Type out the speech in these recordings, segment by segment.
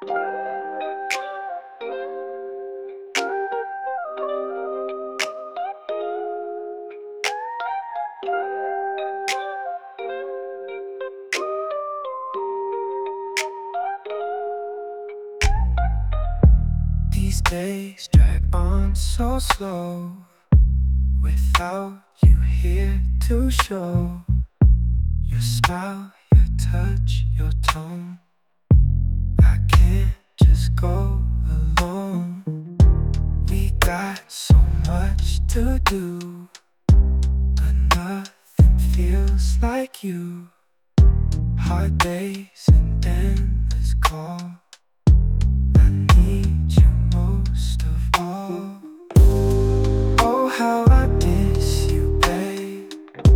These days drag on so slow, without you here to show your smile, your touch, your tone. I can't just go alone. We got so much to do, but nothing feels like you. Hard days and endless call. I need you most of all. Oh, how I miss you, babe.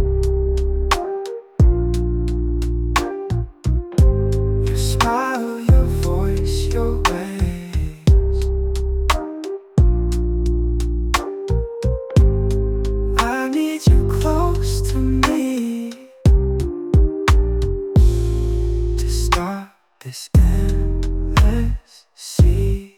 Your smile, your voice, your ways. I need you close to me to stop this endless sea.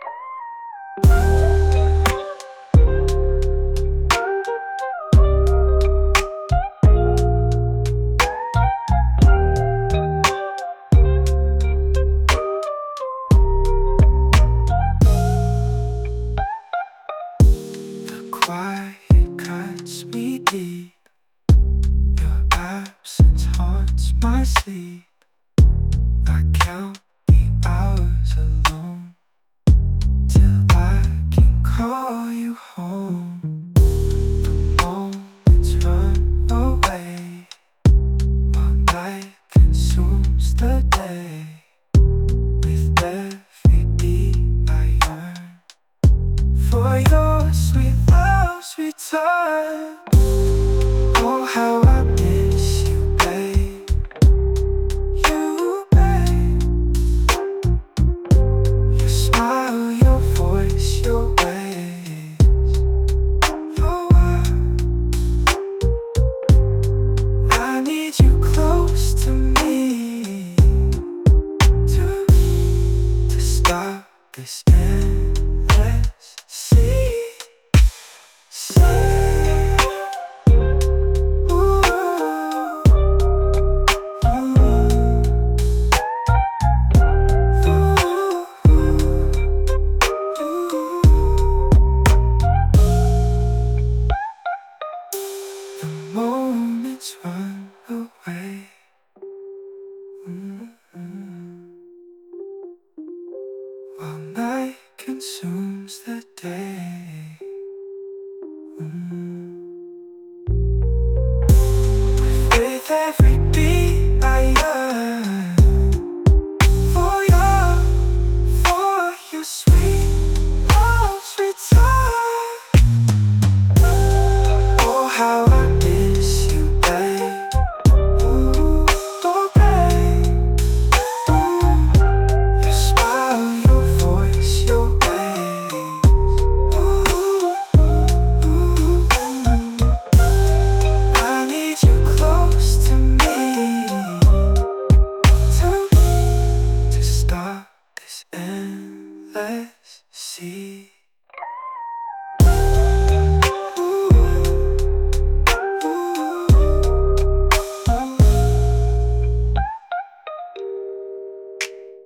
The quiet cuts me deep. Your absence haunts my sleep. I count the hours alone till I can call you home. The moments run away while night consumes the day. With every beat I yearn for your sweet love's return. Oh, how I miss you, babe. You, babe. Your smile, your voice, your ways. Oh, I need you close to me to stop this endless sea. The moments run away. While night consumes the day.